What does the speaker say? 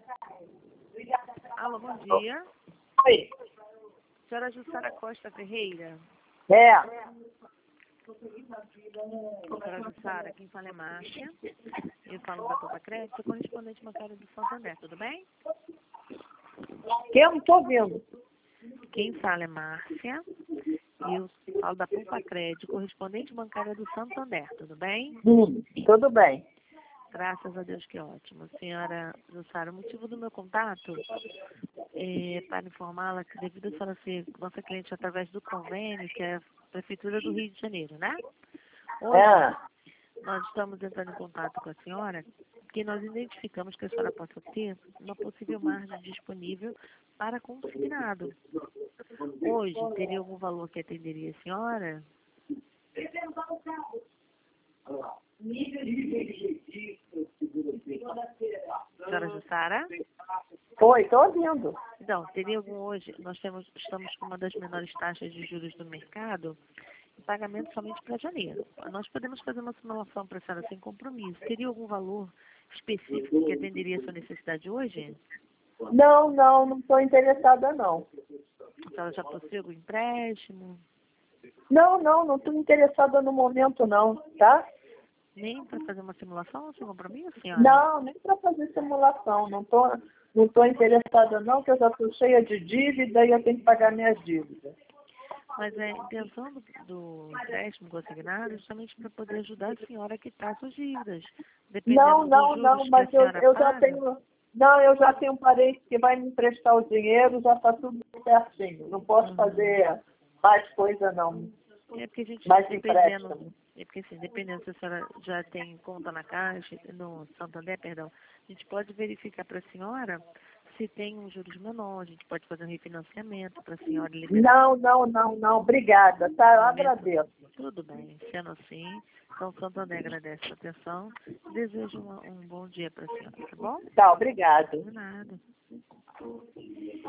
Alô, bom dia. Oi. Senhora Jussara Costa Ferreira. É. Senhora Jussara, quem fala é Márcia. Eu falo da Poupa Crédito, correspondente bancário do Santander, tudo bem? Que eu não estou ouvindo. Quem fala é Márcia. Eu falo da Poupa Crédito, correspondente bancária do Santander, tudo bem? Tudo bem. Graças a Deus, que ótimo. Senhora Jussara, o motivo do meu contato é para informá-la que devido a senhora ser nossa cliente através do convênio, que é a Prefeitura do Rio de Janeiro, né? Hoje, nós estamos entrando em contato com a senhora, porque nós identificamos que a senhora possa ter uma possível margem disponível para consignado. Hoje, teria algum valor que atenderia a senhora? Senhora Jussara? Oi, estou ouvindo. Então, teria algum hoje, estamos com uma das menores taxas de juros do mercado, e pagamento somente para janeiro. Nós podemos fazer uma simulação para a senhora sem compromisso. Teria algum valor específico que atenderia a sua necessidade hoje? Não estou interessada, não. A senhora já possui algum empréstimo? Não estou interessada no momento, não, tá? Nem para fazer uma simulação sem compromisso, senhora? Não, nem para fazer simulação. Não tô interessada, não, que eu já estou cheia de dívida e eu tenho que pagar minhas dívidas. Mas a intenção do empréstimo consignado é justamente para poder ajudar a senhora a quitar suas dívidas. Dependendo dos juros Mas que a senhora eu já paga. tenho. Não, eu já tenho um parente que vai me emprestar o dinheiro, já está tudo certinho. Não posso fazer mais coisa, não. É porque a gente, Mais dependendo, empréstimo. é porque assim, dependendo se a senhora já tem conta na Caixa, no Santander, perdão, a gente pode verificar para a senhora se tem um juros menor, a gente pode fazer um refinanciamento para a senhora liberar. Não, obrigada, tá? Eu Momento. agradeço. Tudo bem, sendo assim, então o Santander agradece a atenção, desejo um bom dia para a senhora, tá bom? Tá, obrigado. De nada.